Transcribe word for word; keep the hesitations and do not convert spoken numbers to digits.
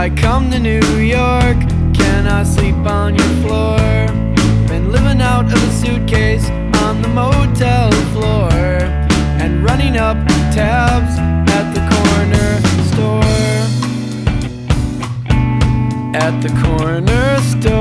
I come to New York, can I sleep on your floor? Been living out of a suitcase on the motel floor, and running up tabs at the corner store. At the corner store.